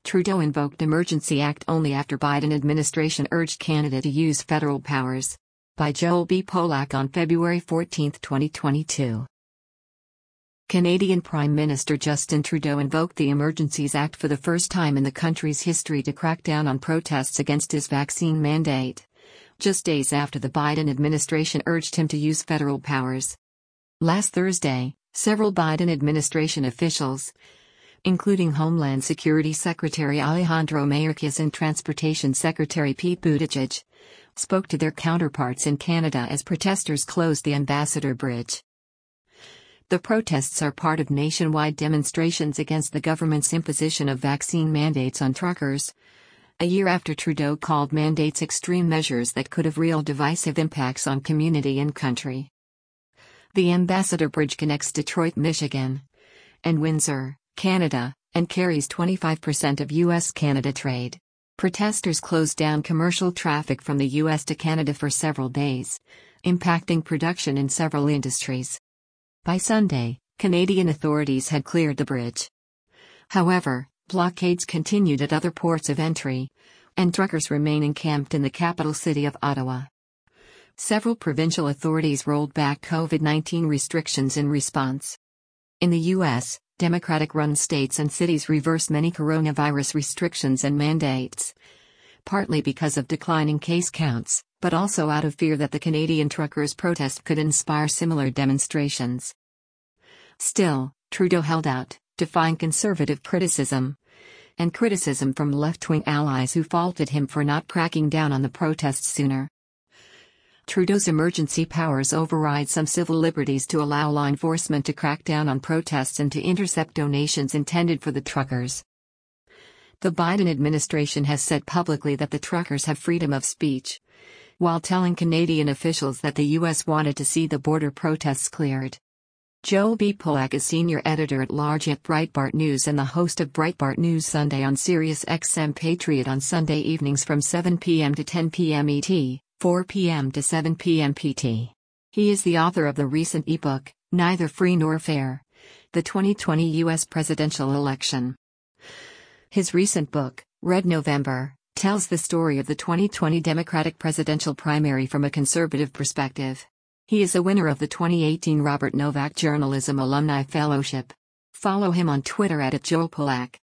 Trudeau invoked Emergency Act only after Biden administration urged Canada to use federal powers. By Joel B. Polak on February 14, 2022. Canadian Prime Minister Justin Trudeau invoked the Emergencies Act for the first time in the country's history to crack down on protests against his vaccine mandate, just days after the Biden administration urged him to use federal powers. Last Thursday, several Biden administration officials, including Homeland Security Secretary Alejandro Mayorkas and Transportation Secretary Pete Buttigieg, spoke to their counterparts in Canada as protesters closed the Ambassador Bridge. The protests are part of nationwide demonstrations against the government's imposition of vaccine mandates on truckers, a year after Trudeau called mandates extreme measures that could have real divisive impacts on community and country. The Ambassador Bridge connects Detroit, Michigan, and Windsor, Canada, and carries 25% of U.S.-Canada trade. Protesters closed down commercial traffic from the U.S. to Canada for several days, impacting production in several industries. By Sunday, Canadian authorities had cleared the bridge. However, blockades continued at other ports of entry, and truckers remain encamped in the capital city of Ottawa. Several provincial authorities rolled back COVID-19 restrictions in response. In the U.S., Democratic-run states and cities reversed many coronavirus restrictions and mandates, partly because of declining case counts, but also out of fear that the Canadian truckers' protest could inspire similar demonstrations. Still, Trudeau held out, defying conservative criticism, and criticism from left-wing allies who faulted him for not cracking down on the protests sooner. Trudeau's emergency powers override some civil liberties to allow law enforcement to crack down on protests and to intercept donations intended for the truckers. The Biden administration has said publicly that the truckers have freedom of speech, while telling Canadian officials that the U.S. wanted to see the border protests cleared. Joel B. Polak is senior editor-at-large at Breitbart News and the host of Breitbart News Sunday on Sirius XM Patriot on Sunday evenings from 7 p.m. to 10 p.m. ET. 4 p.m. to 7 p.m. PT. He is the author of the recent ebook, Neither Free Nor Fair: The 2020 U.S. Presidential Election. His recent book, Red November, tells the story of the 2020 Democratic presidential primary from a conservative perspective. He is a winner of the 2018 Robert Novak Journalism Alumni Fellowship. Follow him on Twitter @JoelPolak.